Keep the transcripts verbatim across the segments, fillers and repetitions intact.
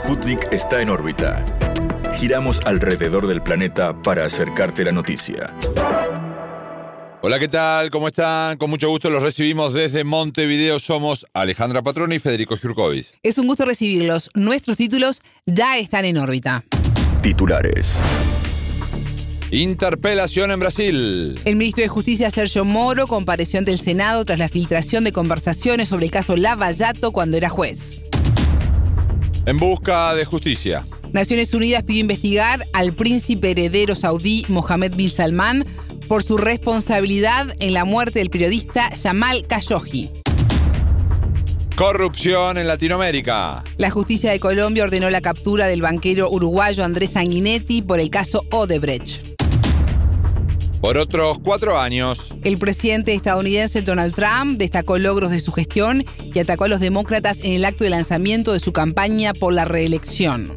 Sputnik está en órbita. Giramos alrededor del planeta para acercarte la noticia. Hola, ¿qué tal? ¿Cómo están? Con mucho gusto los recibimos desde Montevideo. Somos Alejandra Patrone y Federico Jurkovic. Es un gusto recibirlos. Nuestros títulos ya están en órbita. Titulares. Interpelación en Brasil. El ministro de Justicia, Sergio Moro, compareció ante el Senado tras la filtración de conversaciones sobre el caso Lava Jato cuando era juez. En busca de justicia. Naciones Unidas pidió investigar al príncipe heredero saudí Mohammed bin Salman por su responsabilidad en la muerte del periodista Jamal Khashoggi. Corrupción en Latinoamérica. La justicia de Colombia ordenó la captura del banquero uruguayo Andrés Sanguinetti por el caso Odebrecht. Por otros cuatro años. El presidente estadounidense Donald Trump destacó logros de su gestión y atacó a los demócratas en el acto de lanzamiento de su campaña por la reelección.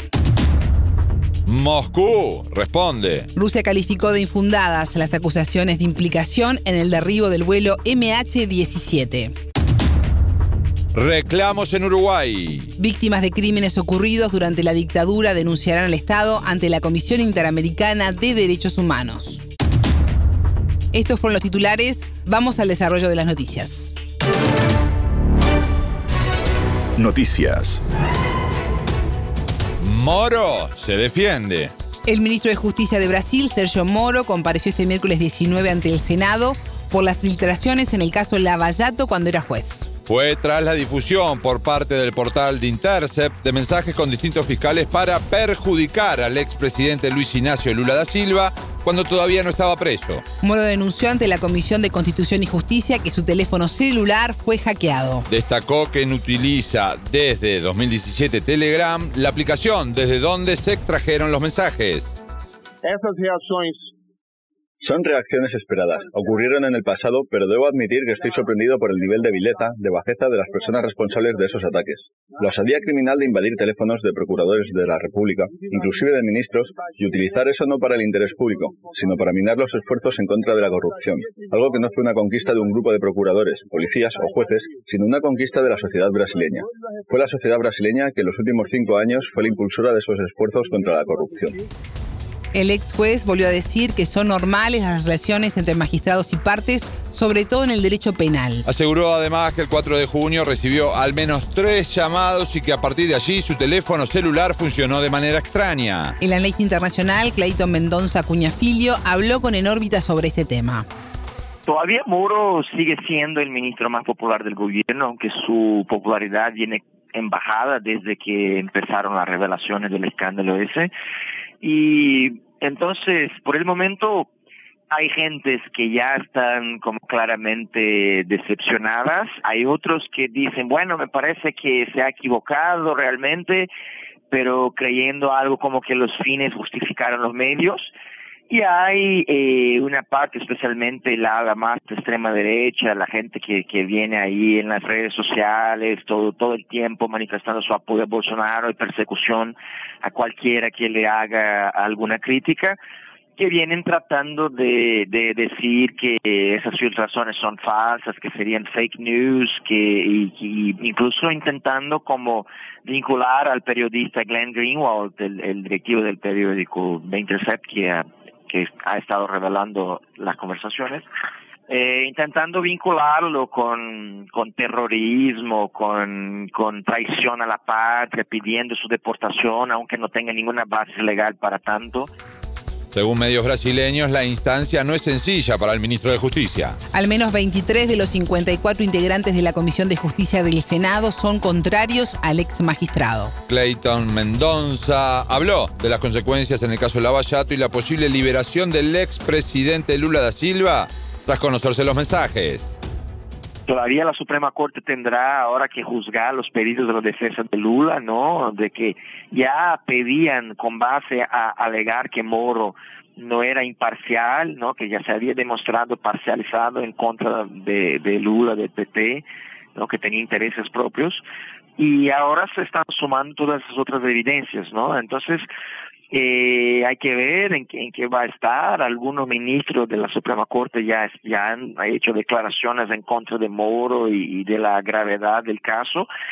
Moscú responde. Rusia calificó de infundadas las acusaciones de implicación en el derribo del vuelo eme hache diecisiete. Reclamos en Uruguay. Víctimas de crímenes ocurridos durante la dictadura denunciarán al Estado ante la Comisión Interamericana de Derechos Humanos. Estos fueron los titulares. Vamos al desarrollo de las noticias. Noticias. Moro se defiende. El ministro de Justicia de Brasil, Sergio Moro, compareció este miércoles diecinueve ante el Senado por las filtraciones en el caso Lava Jato cuando era juez. Fue tras la difusión por parte del portal The Intercept de mensajes con distintos fiscales para perjudicar al expresidente Luis Ignacio Lula da Silva cuando todavía no estaba preso. Moro denunció ante la Comisión de Constitución y Justicia que su teléfono celular fue hackeado. Destacó que utiliza desde dos mil diecisiete Telegram, la aplicación desde donde se extrajeron los mensajes. Esas reacciones son reacciones esperadas. Ocurrieron en el pasado, pero debo admitir que estoy sorprendido por el nivel de vileza, de bajeza de las personas responsables de esos ataques. La osadía criminal de invadir teléfonos de procuradores de la República, inclusive de ministros, y utilizar eso no para el interés público, sino para minar los esfuerzos en contra de la corrupción. Algo que no fue una conquista de un grupo de procuradores, policías o jueces, sino una conquista de la sociedad brasileña. Fue la sociedad brasileña que en los últimos cinco años fue la impulsora de esos esfuerzos contra la corrupción. El ex juez volvió a decir que son normales las relaciones entre magistrados y partes, sobre todo en el derecho penal. Aseguró además que el cuatro de junio recibió al menos tres llamados y que a partir de allí su teléfono celular funcionó de manera extraña. El analista internacional Clayton Mendonça Cuñafilio habló con En órbita sobre este tema. Todavía Moro sigue siendo el ministro más popular del gobierno, aunque su popularidad viene en bajada desde que empezaron las revelaciones del escándalo ese. Y entonces, por el momento, hay gentes que ya están como claramente decepcionadas. Hay otros que dicen, bueno, me parece que se ha equivocado realmente, pero creyendo algo como que los fines justificaron los medios. Y hay eh, una parte, especialmente la ala más de extrema derecha, la gente que, que viene ahí en las redes sociales todo todo el tiempo manifestando su apoyo a Bolsonaro y persecución a cualquiera que le haga alguna crítica, que vienen tratando de, de decir que esas filtraciones son falsas, que serían fake news, que y, y incluso intentando como vincular al periodista Glenn Greenwald, el, el directivo del periódico The Intercept, que ha que ha estado revelando las conversaciones, eh, intentando vincularlo con, con terrorismo, con, con traición a la patria, pidiendo su deportación, aunque no tenga ninguna base legal para tanto. Según medios brasileños, la instancia no es sencilla para el ministro de Justicia. Al menos veintitrés de los cincuenta y cuatro integrantes de la Comisión de Justicia del Senado son contrarios al ex magistrado. Clayton Mendonça habló de las consecuencias en el caso Lava Jato y la posible liberación del expresidente Lula da Silva tras conocerse los mensajes. Todavía la Suprema Corte tendrá ahora que juzgar los pedidos de la defensa de Lula, ¿no? De que ya pedían con base a alegar que Moro no era imparcial, ¿no? Que ya se había demostrado parcializado en contra de, de Lula, del P T, ¿no? Que tenía intereses propios. Y ahora se están sumando todas esas otras evidencias, ¿no? Entonces, Eh, hay que ver en qué, en qué va a estar. Algunos ministros de la Suprema Corte ya, ya han hecho declaraciones en contra de Moro y, y de la gravedad del caso,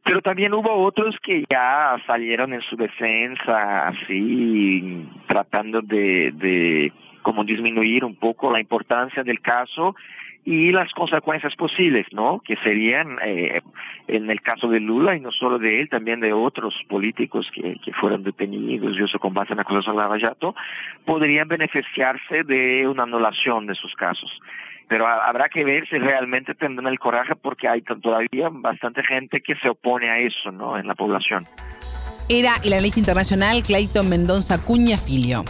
Pero también hubo otros que ya salieron en su defensa, así, tratando de, de como disminuir un poco la importancia del caso y las consecuencias posibles, ¿no? Que serían, eh, en el caso de Lula, y no solo de él, también de otros políticos que, que fueron detenidos y eso con base en la acusación de Lava Jato, podrían beneficiarse de una anulación de sus casos. Pero a, habrá que ver si realmente tendrán el coraje, porque hay todavía bastante gente que se opone a eso, ¿no?, en la población. Era el analista internacional Clayton Mendonça Cuña Filio.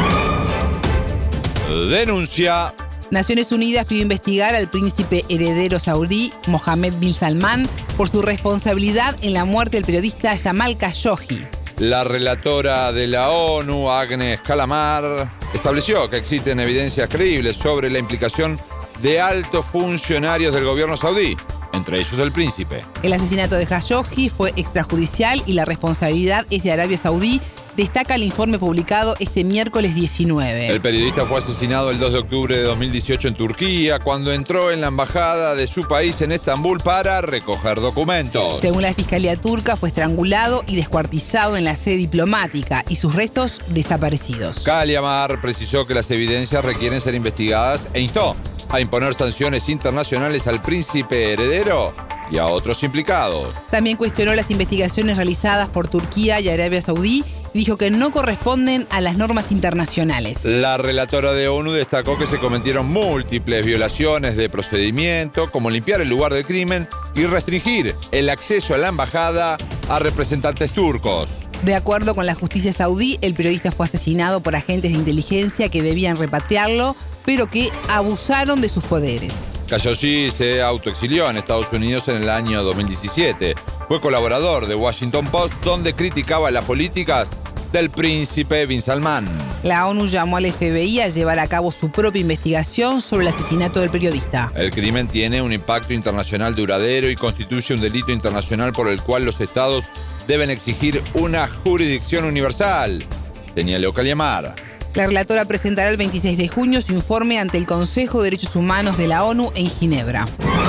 Denuncia. Naciones Unidas pidió investigar al príncipe heredero saudí Mohammed bin Salman por su responsabilidad en la muerte del periodista Jamal Khashoggi. La relatora de la ONU, Agnes Kalamar, estableció que existen evidencias creíbles sobre la implicación de altos funcionarios del gobierno saudí, entre ellos el príncipe. El asesinato de Khashoggi fue extrajudicial y la responsabilidad es de Arabia Saudí, destaca el informe publicado este miércoles diecinueve. El periodista fue asesinado el dos de octubre de dos mil dieciocho en Turquía, cuando entró en la embajada de su país en Estambul para recoger documentos. Según la Fiscalía turca, fue estrangulado y descuartizado en la sede diplomática y sus restos desaparecidos. Kalamar precisó que las evidencias requieren ser investigadas e instó a imponer sanciones internacionales al príncipe heredero y a otros implicados. También cuestionó las investigaciones realizadas por Turquía y Arabia Saudí y dijo que no corresponden a las normas internacionales. La relatora de ONU destacó que se cometieron múltiples violaciones de procedimiento, como limpiar el lugar del crimen y restringir el acceso a la embajada a representantes turcos. De acuerdo con la justicia saudí, el periodista fue asesinado por agentes de inteligencia que debían repatriarlo, pero que abusaron de sus poderes. Khashoggi se autoexilió en Estados Unidos en el año dos mil diecisiete. Fue colaborador de Washington Post, donde criticaba las políticas del príncipe bin Salman. La ONU llamó al F B I a llevar a cabo su propia investigación sobre el asesinato del periodista. El crimen tiene un impacto internacional duradero y constituye un delito internacional por el cual los estados deben exigir una jurisdicción universal, señaló Kalamar. La relatora presentará el veintiséis de junio su informe ante el Consejo de Derechos Humanos de la ONU en Ginebra.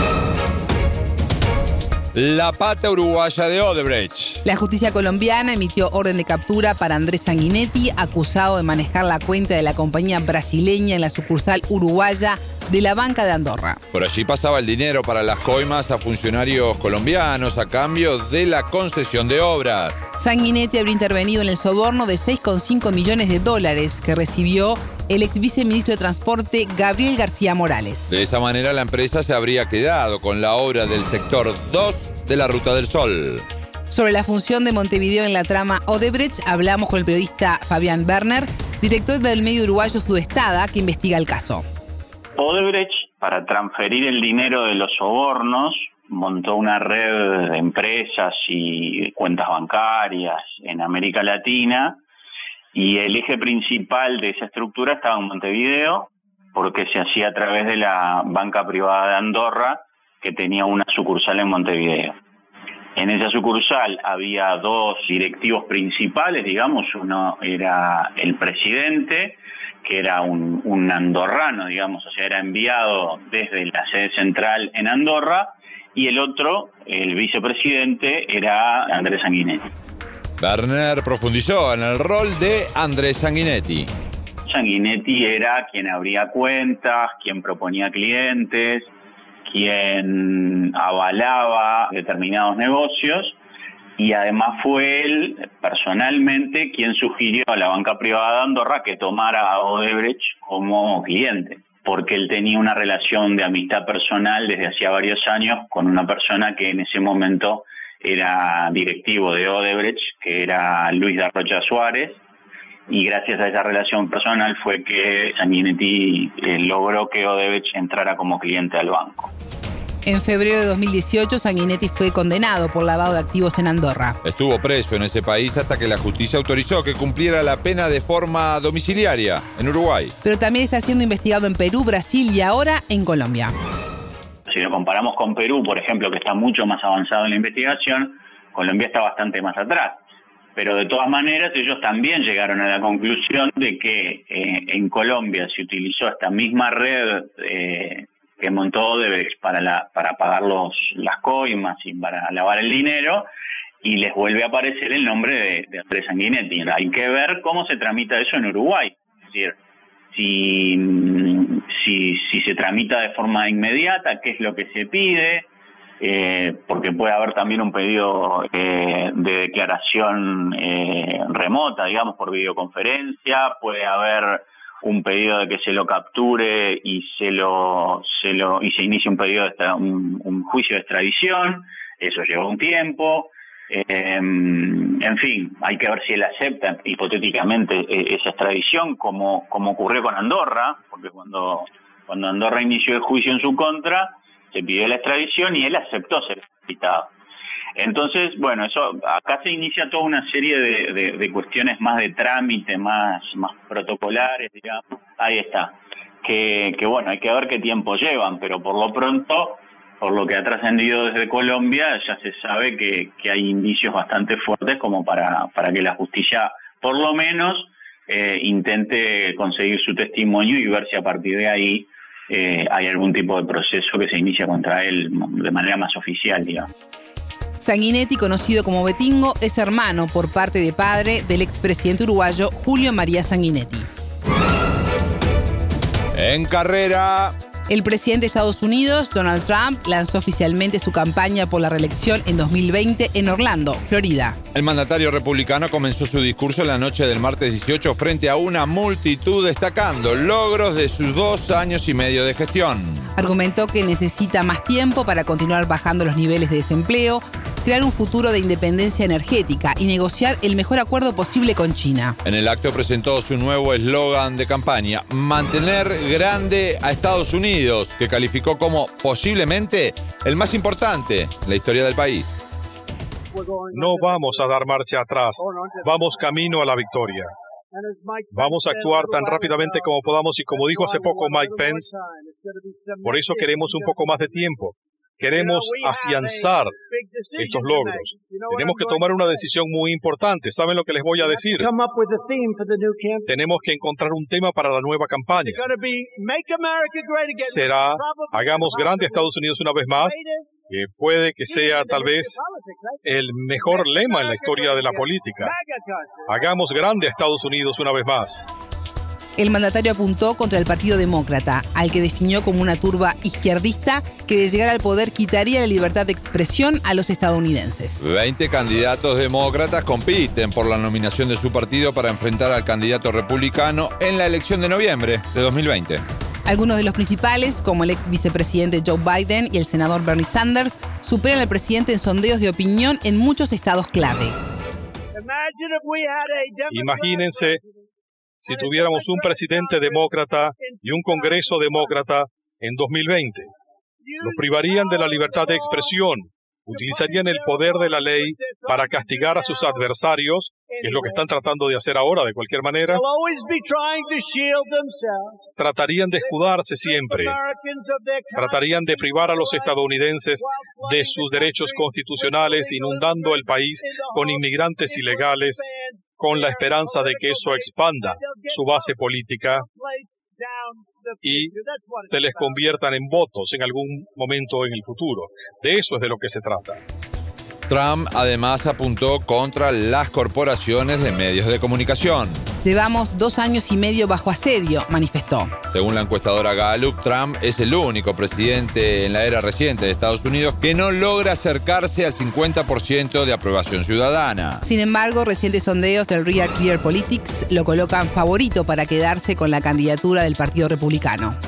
La pata uruguaya de Odebrecht. La justicia colombiana emitió orden de captura para Andrés Sanguinetti, acusado de manejar la cuenta de la compañía brasileña en la sucursal uruguaya de la Banca de Andorra. Por allí pasaba el dinero para las coimas a funcionarios colombianos a cambio de la concesión de obras. Sanguinetti habría intervenido en el soborno de seis coma cinco millones de dólares que recibió el ex viceministro de Transporte Gabriel García Morales. De esa manera la empresa se habría quedado con la obra del sector dos de la Ruta del Sol. Sobre la función de Montevideo en la trama Odebrecht, hablamos con el periodista Fabián Werner, director del medio uruguayo Sudestada, que investiga el caso. Odebrecht, para transferir el dinero de los sobornos, montó una red de empresas y cuentas bancarias en América Latina, y el eje principal de esa estructura estaba en Montevideo, porque se hacía a través de la banca privada de Andorra, que tenía una sucursal en Montevideo. En esa sucursal había dos directivos principales, digamos, uno era el presidente, que era un, un andorrano, digamos, o sea, era enviado desde la sede central en Andorra, y el otro, el vicepresidente, era Andrés Sanguinetti. Werner profundizó en el rol de Andrés Sanguinetti. Sanguinetti era quien abría cuentas, quien proponía clientes, quien avalaba determinados negocios, y además fue él personalmente quien sugirió a la banca privada de Andorra que tomara a Odebrecht como cliente, porque él tenía una relación de amistad personal desde hacía varios años con una persona que en ese momento era directivo de Odebrecht, que era Luis da Rocha Suárez, y gracias a esa relación personal fue que Sanguinetti eh, logró que Odebrecht entrara como cliente al banco. En febrero de dos mil dieciocho, Sanguinetti fue condenado por lavado de activos en Andorra. Estuvo preso en ese país hasta que la justicia autorizó que cumpliera la pena de forma domiciliaria en Uruguay. Pero también está siendo investigado en Perú, Brasil y ahora en Colombia. Si lo comparamos con Perú, por ejemplo, que está mucho más avanzado en la investigación, Colombia está bastante más atrás. Pero de todas maneras ellos también llegaron a la conclusión de que eh, en Colombia se utilizó esta misma red eh, que montó Odebrecht para, la, para pagar los, las coimas y para lavar el dinero, y les vuelve a aparecer el nombre de, de Andrés Sanguinetti. Hay que ver cómo se tramita eso en Uruguay. Es decir, si, si, si se tramita de forma inmediata, qué es lo que se pide, eh, porque puede haber también un pedido eh, de declaración eh, remota, digamos, por videoconferencia, puede haber un pedido de que se lo capture y se lo se lo y se inicie un pedido de extra, un, un juicio de extradición. Eso lleva un tiempo. Eh, en fin, hay que ver si él acepta hipotéticamente esa extradición, como, como ocurrió con Andorra, porque cuando, cuando Andorra inició el juicio en su contra, se pidió la extradición y él aceptó ser extraditado. Entonces, bueno, eso acá se inicia toda una serie de, de, de cuestiones más de trámite, más, más protocolares, digamos. Ahí está. Que, que bueno, hay que ver qué tiempo llevan, pero por lo pronto, por lo que ha trascendido desde Colombia, ya se sabe que, que hay indicios bastante fuertes como para, para que la justicia, por lo menos, eh, intente conseguir su testimonio y ver si a partir de ahí eh, hay algún tipo de proceso que se inicia contra él de manera más oficial, digamos. Sanguinetti, conocido como Betingo, es hermano por parte de padre del expresidente uruguayo Julio María Sanguinetti. En carrera. El presidente de Estados Unidos, Donald Trump, lanzó oficialmente su campaña por la reelección en dos mil veinte en Orlando, Florida. El mandatario republicano comenzó su discurso la noche del martes dieciocho frente a una multitud destacando logros de sus dos años y medio de gestión. Argumentó que necesita más tiempo para continuar bajando los niveles de desempleo, crear un futuro de independencia energética y negociar el mejor acuerdo posible con China. En el acto presentó su nuevo eslogan de campaña, mantener grande a Estados Unidos, que calificó como posiblemente el más importante en la historia del país. No vamos a dar marcha atrás, vamos camino a la victoria. Vamos a actuar tan rápidamente como podamos y como dijo hace poco Mike Pence, por eso queremos un poco más de tiempo. Queremos afianzar estos logros. Tenemos que tomar una decisión muy importante. ¿Saben lo que les voy a decir? Tenemos que encontrar un tema para la nueva campaña. Será, hagamos grande a Estados Unidos una vez más, que puede que sea tal vez el mejor lema en la historia de la política. Hagamos grande a Estados Unidos una vez más. El mandatario apuntó contra el Partido Demócrata, al que definió como una turba izquierdista que de llegar al poder quitaría la libertad de expresión a los estadounidenses. veinte candidatos demócratas compiten por la nominación de su partido para enfrentar al candidato republicano en la elección de noviembre de dos mil veinte. Algunos de los principales, como el ex vicepresidente Joe Biden y el senador Bernie Sanders, superan al presidente en sondeos de opinión en muchos estados clave. Imagínense si tuviéramos un presidente demócrata y un Congreso demócrata en dos mil veinte. Los privarían de la libertad de expresión, utilizarían el poder de la ley para castigar a sus adversarios, que es lo que están tratando de hacer ahora de cualquier manera. Tratarían de escudarse siempre. Tratarían de privar a los estadounidenses de sus derechos constitucionales, inundando el país con inmigrantes ilegales, con la esperanza de que eso expanda su base política y se les conviertan en votos en algún momento en el futuro. De eso es de lo que se trata. Trump además apuntó contra las corporaciones de medios de comunicación. Llevamos dos años y medio bajo asedio, manifestó. Según la encuestadora Gallup, Trump es el único presidente en la era reciente de Estados Unidos que no logra acercarse al cincuenta por ciento de aprobación ciudadana. Sin embargo, recientes sondeos del Real Clear Politics lo colocan favorito para quedarse con la candidatura del Partido Republicano.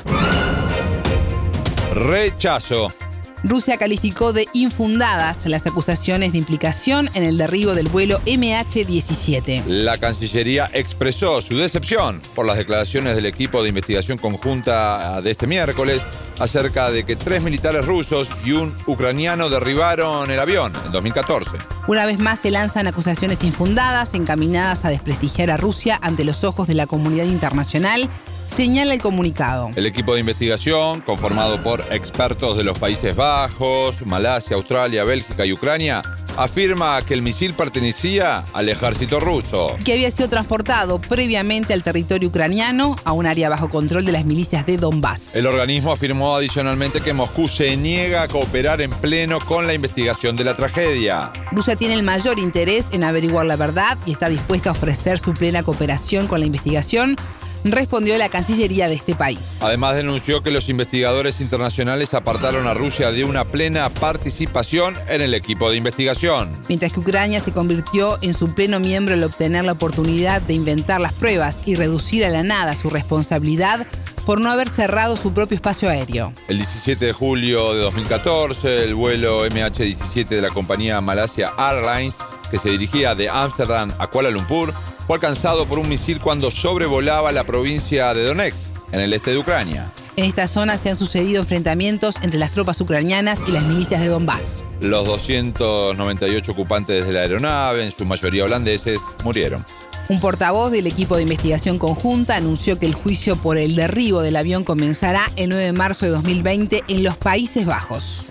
Rechazo. Rusia calificó de infundadas las acusaciones de implicación en el derribo del vuelo eme hache diecisiete. La Cancillería expresó su decepción por las declaraciones del equipo de investigación conjunta de este miércoles acerca de que tres militares rusos y un ucraniano derribaron el avión en dos mil catorce. Una vez más se lanzan acusaciones infundadas encaminadas a desprestigiar a Rusia ante los ojos de la comunidad internacional, señala el comunicado. El equipo de investigación, conformado por expertos de los Países Bajos, Malasia, Australia, Bélgica y Ucrania, afirma que el misil pertenecía al ejército ruso. Que había sido transportado previamente al territorio ucraniano, a un área bajo control de las milicias de Donbass. El organismo afirmó adicionalmente que Moscú se niega a cooperar en pleno con la investigación de la tragedia. Rusia tiene el mayor interés en averiguar la verdad y está dispuesta a ofrecer su plena cooperación con la investigación, respondió la Cancillería de este país. Además denunció que los investigadores internacionales apartaron a Rusia de una plena participación en el equipo de investigación. Mientras que Ucrania se convirtió en su pleno miembro al obtener la oportunidad de inventar las pruebas y reducir a la nada su responsabilidad por no haber cerrado su propio espacio aéreo. El diecisiete de julio de dos mil catorce, el vuelo eme hache diecisiete de la compañía Malaysia Airlines, que se dirigía de Ámsterdam a Kuala Lumpur, fue alcanzado por un misil cuando sobrevolaba la provincia de Donetsk, en el este de Ucrania. En esta zona se han sucedido enfrentamientos entre las tropas ucranianas y las milicias de Donbass. Los doscientos noventa y ocho ocupantes de la aeronave, en su mayoría holandeses, murieron. Un portavoz del equipo de investigación conjunta anunció que el juicio por el derribo del avión comenzará el nueve de marzo de dos mil veinte en los Países Bajos.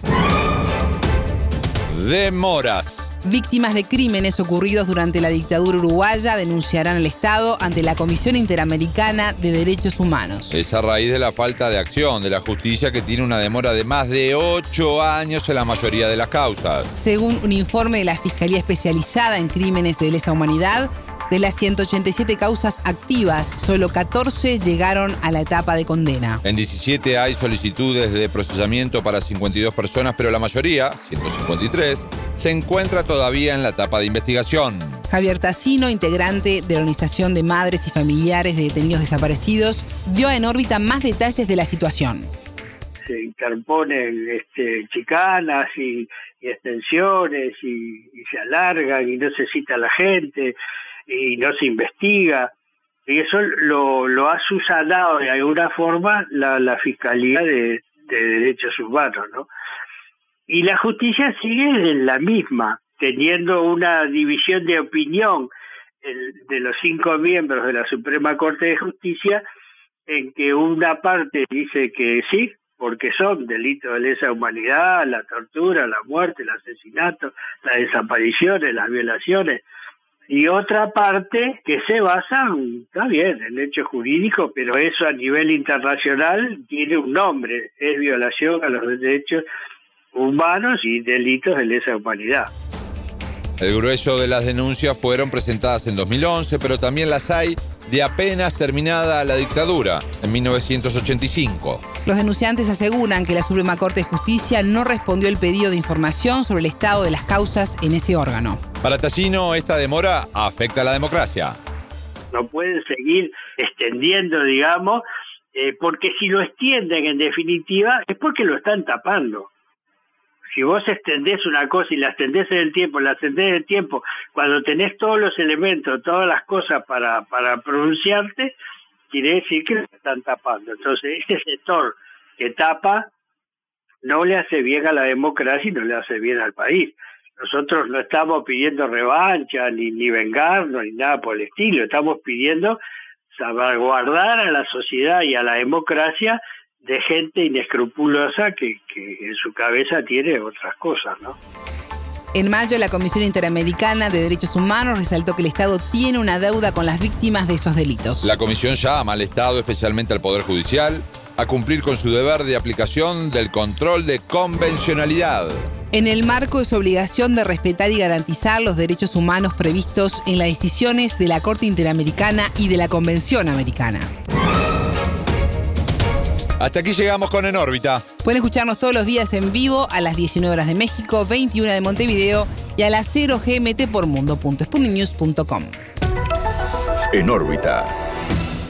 Demoras. Víctimas de crímenes ocurridos durante la dictadura uruguaya denunciarán al Estado ante la Comisión Interamericana de Derechos Humanos. Es a raíz de la falta de acción de la justicia, que tiene una demora de más de ocho años en la mayoría de las causas. Según un informe de la Fiscalía Especializada en Crímenes de Lesa Humanidad, de las ciento ochenta y siete causas activas, solo catorce llegaron a la etapa de condena. En diecisiete hay solicitudes de procesamiento para cincuenta y dos personas, pero la mayoría, ciento cincuenta y tres, se encuentra todavía en la etapa de investigación. Javier Tassino, integrante de la Organización de Madres y Familiares de Detenidos Desaparecidos, dio En órbita más detalles de la situación. Se interponen este, chicanas y, y extensiones y, y se alargan y no se cita a la gente y no se investiga, y eso lo, lo ha subsanado de alguna forma la, la Fiscalía de, de Derechos Humanos, ¿no? Y la justicia sigue en la misma, teniendo una división de opinión el, de los cinco miembros de la Suprema Corte de Justicia, en que una parte dice que sí, porque son delitos de lesa humanidad, la tortura, la muerte, el asesinato, las desapariciones, las violaciones, y otra parte que se basa, está bien, en hechos jurídicos, pero eso a nivel internacional tiene un nombre, es violación a los derechos humanos y delitos de lesa humanidad. El grueso de las denuncias fueron presentadas en dos mil once, pero también las hay de apenas terminada la dictadura, en mil novecientos ochenta y cinco. Los denunciantes aseguran que la Suprema Corte de Justicia no respondió el pedido de información sobre el estado de las causas en ese órgano. Para Tassino, esta demora afecta a la democracia. No pueden seguir extendiendo, digamos, eh, porque si lo extienden en definitiva es porque lo están tapando. Si vos extendés una cosa y la extendés en el tiempo, la extendés en el tiempo, cuando tenés todos los elementos, todas las cosas para, para pronunciarte, quiere decir que lo están tapando. Entonces, este sector que tapa no le hace bien a la democracia y no le hace bien al país. Nosotros no estamos pidiendo revancha, ni, ni vengarnos, ni nada por el estilo. Estamos pidiendo salvaguardar a la sociedad y a la democracia de gente inescrupulosa que, que en su cabeza tiene otras cosas, ¿no? En mayo, la Comisión Interamericana de Derechos Humanos resaltó que el Estado tiene una deuda con las víctimas de esos delitos. La Comisión llama al Estado, especialmente al Poder Judicial, a cumplir con su deber de aplicación del control de convencionalidad. En el marco de su obligación de respetar y garantizar los derechos humanos previstos en las decisiones de la Corte Interamericana y de la Convención Americana. Hasta aquí llegamos con En órbita. Pueden escucharnos todos los días en vivo a las diecinueve horas de México, veintiuna de Montevideo y a las cero G M T por mundo punto sputnik news punto com. En órbita.